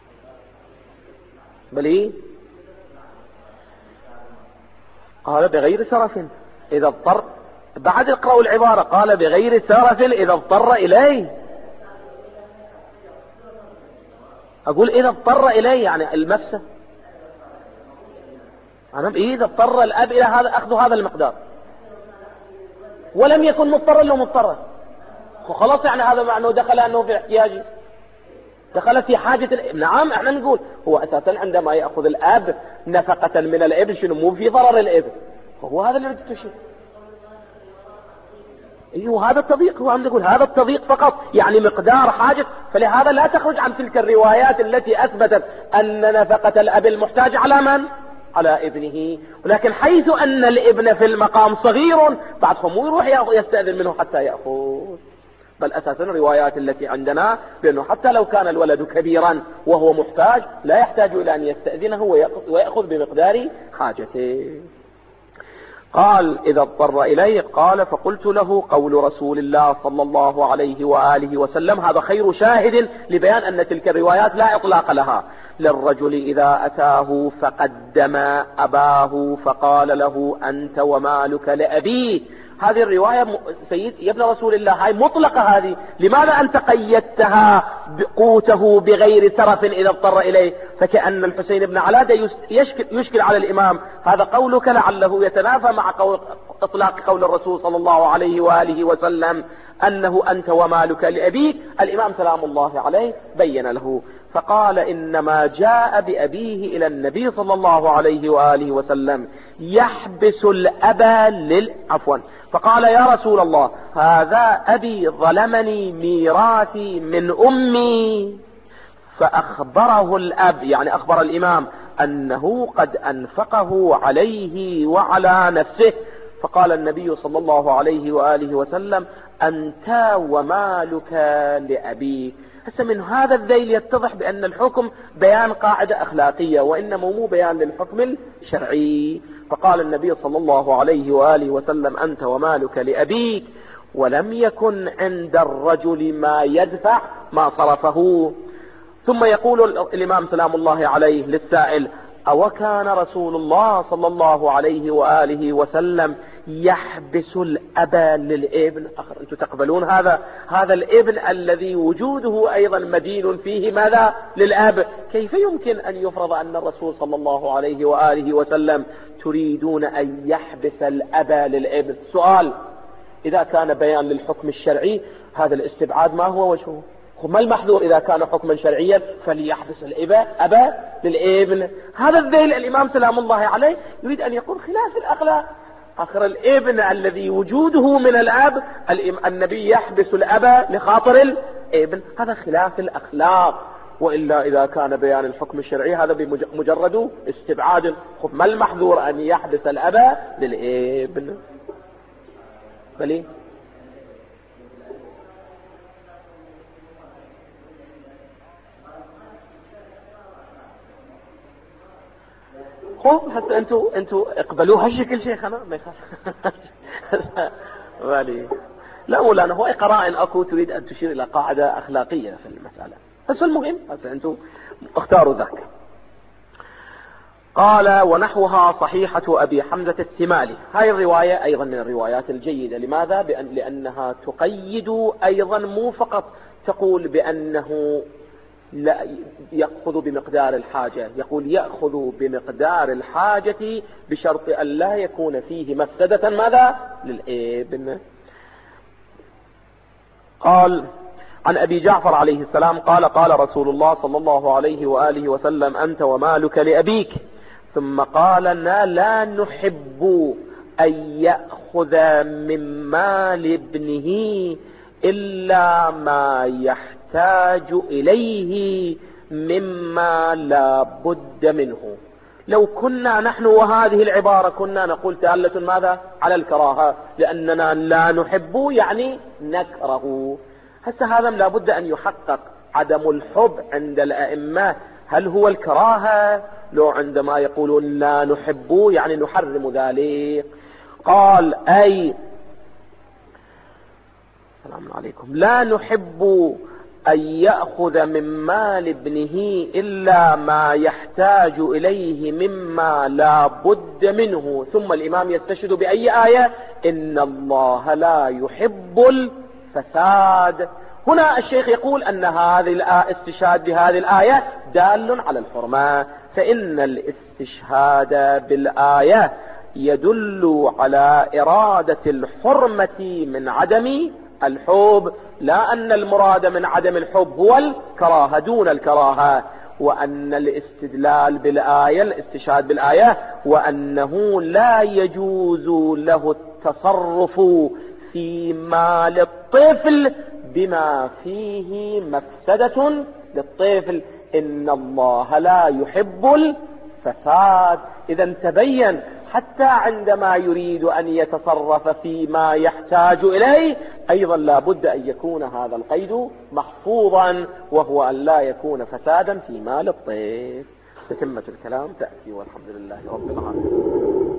[SPEAKER 1] بلي قال بغير سرف إذا اضطر، بعد اقرأوا العبارة، قال بغير سرف إذا اضطر إليه. أقول إذا اضطر إليه يعني المفسد، أنا إذا اضطر الأب إلى هذا أخذ هذا المقدار ولم يكن مضطرا له مضطرا، خلاص يعني هذا معناه دخل أنه في احتياجه، دخل في حاجة الابن. نعم احنا نقول هو أساسا عندما يأخذ الأب نفقة من الابن شنو؟ مو في ضرر الابن، هو هذا اللي بدك تشير. ايوه هذا التضييق، هو عم نقول هذا التضييق فقط، يعني مقدار حاجة. فلهذا لا تخرج عن تلك الروايات التي أثبتت أن نفقة الأب المحتاج على من؟ على ابنه. ولكن حيث أن الابن في المقام صغير، بعد مو يروح يستأذن منه حتى يأخذ، بل أساسا الروايات التي عندنا بأنه حتى لو كان الولد كبيرا وهو محتاج لا يحتاج إلى أن يستأذنه ويأخذ بمقدار حاجته. قال إذا اضطر إليه. قال فقلت له: قول رسول الله صلى الله عليه وآله وسلم. هذا خير شاهد لبيان أن تلك الروايات لا إطلاق لها. للرجل إذا أتاه فقدم أباه فقال له: أنت ومالك لأبيه. هذه الرواية سيد يا ابن رسول الله هاي مطلقة هذه، لماذا أنت قيدتها بقوته بغير سرف إذا اضطر إليه؟ فكأن الحسين بن علاء يشكل, يشكل على الإمام، هذا قولك لعله يتنافى مع قول إطلاق قول الرسول صلى الله عليه وآله وسلم أنه أنت ومالك لأبيك. الإمام سلام الله عليه بين له فقال: إنما جاء بأبيه إلى النبي صلى الله عليه وآله وسلم يحبس الأب لل عفوا فقال: يا رسول الله، هذا أبي ظلمني ميراثي من أمي. فأخبره الأب، يعني أخبر الإمام، أنه قد أنفقه عليه وعلى نفسه. فقال النبي صلى الله عليه وآله وسلم: أنت ومالك لأبيك. هسه من هذا الذيل يتضح بأن الحكم بيان قاعدة أخلاقية، وإنما مو بيان للحكم الشرعي. فقال النبي صلى الله عليه وآله وسلم: أنت ومالك لأبيك. ولم يكن عند الرجل ما يدفع ما صرفه. ثم يقول الإمام سلام الله عليه للسائل: أو كان رسول الله صلى الله عليه وآله وسلم يحبس الأب للابن؟ أخر أنتم تقبلون هذا هذا الابن الذي وجوده أيضا مدين فيه ماذا؟ للأب. كيف يمكن أن يفرض أن الرسول صلى الله عليه وآله وسلم تريدون أن يحبس الأب للابن؟ سؤال: إذا كان بيان للحكم الشرعي هذا الاستبعاد ما هو وجهه؟ ما المحظور إذا كان حكما شرعيا فليحدث الإبا أبا للابن؟ هذا الذيل الإمام سلام الله عليه يريد أن يقول خلاف الأخلاق. آخر الابن الذي وجوده من الأب، النبي يحبس الأب لخاطر الابن، هذا خلاف الأخلاق. وإلا إذا كان بيان الحكم الشرعي هذا بمجرد استبعاد. ما المحظور أن يحبس الأب للابن؟ بلي خوف هسه انتوا انتوا اقبلوها هالشكل شيخنا ما يخالف. بالي لا مولانا هو قراء اكو تريد ان تشير الى قاعده اخلاقيه في المساله، بس المهم هسه انتوا اختاروا ذاك. قال ونحوها صحيحة أبي حمزة الثمالي. هاي الرواية أيضا من الروايات الجيدة. لماذا؟ بأن لأنها تقيد أيضا مو فقط تقول بأنه لا يأخذ بمقدار الحاجة، يقول يأخذ بمقدار الحاجة بشرط أن لا يكون فيه مفسدة ماذا؟ للابن. قال عن أبي جعفر عليه السلام قال قال رسول الله صلى الله عليه وآله وسلم أنت ومالك لأبيك، ثم قال لا نحب أن يأخذ من مال ابنه إلا ما يحتاج إليه مما لا بد منه. لو كنا نحن وهذه العبارة كنا نقول دالة ماذا؟ على الكراهة، لأننا لا نحب يعني نكره. هسه هذا لا بد أن يحقق. عدم الحب عند الأئمة هل هو الكراهة؟ لو عندما يقولون لا نحب يعني نحرم ذلك. قال أي السلام عليكم لا نحب أن يأخذ من مال ابنه إلا ما يحتاج إليه مما لا بد منه. ثم الإمام يستشهد بأي آية؟ إن الله لا يحب الفساد. هنا الشيخ يقول أن هذه الاستشهاد بهذه الآية دال على الحرمة، فإن الاستشهاد بالآية يدل على إرادة الحرمة من عدم الحب، لا أن المراد من عدم الحب هو الكراهة دون الكراهة. وأن الاستدلال بالآية الاستشهاد بالآية وأنه لا يجوز له التصرف في مال الطفل بما فيه مفسدة للطفل. إن الله لا يحب الفساد. إذا تبين حتى عندما يريد أن يتصرف فيما يحتاج إليه أيضا لا بد أن يكون هذا القيد محفوظا، وهو أن لا يكون فسادا في مال الطفل. تتمة الكلام تأتي والحمد لله رب العالمين.